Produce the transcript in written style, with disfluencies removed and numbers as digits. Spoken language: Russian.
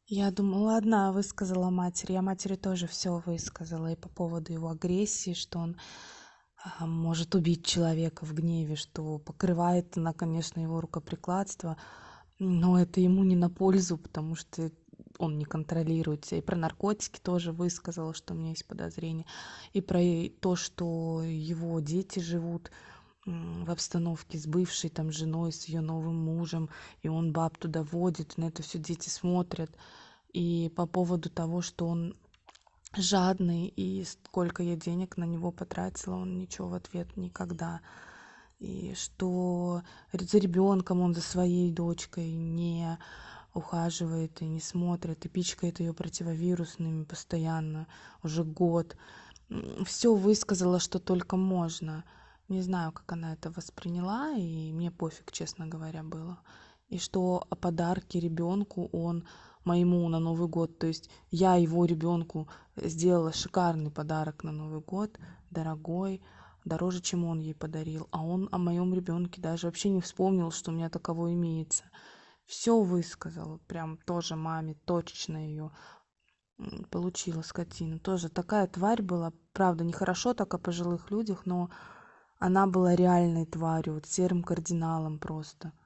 Я думала, одна высказала матери. Я матери тоже все высказала и по поводу его агрессии, что он может убить человека в гневе, что покрывает она, конечно, его рукоприкладство, но это ему не на пользу, потому что он не контролирует себя. И про наркотики тоже высказала, что у меня есть подозрение. И про то, что его дети живут в обстановке с бывшей там женой, с ее новым мужем, и он баб туда водит, на это все дети смотрят. И по поводу того, что он жадный, и сколько я денег на него потратила, он ничего в ответ никогда. И что за ребенком он, за своей дочкой не ухаживает и не смотрит, и пичкает ее противовирусными постоянно, уже год. Все высказала, что только можно. Не знаю, как она это восприняла, и мне пофиг, честно говоря, было. И что о подарке ребенку он моему на Новый год, то есть я его ребенку сделала шикарный подарок на Новый год, дорогой, дороже, чем он ей подарил, а он о моем ребенке даже вообще не вспомнил, что у меня таковой имеется. Все высказала, прям тоже маме, точечно ее получила скотина. Тоже такая тварь была, правда, нехорошо так о пожилых людях, но она была реальной тварью, вот серым кардиналом просто.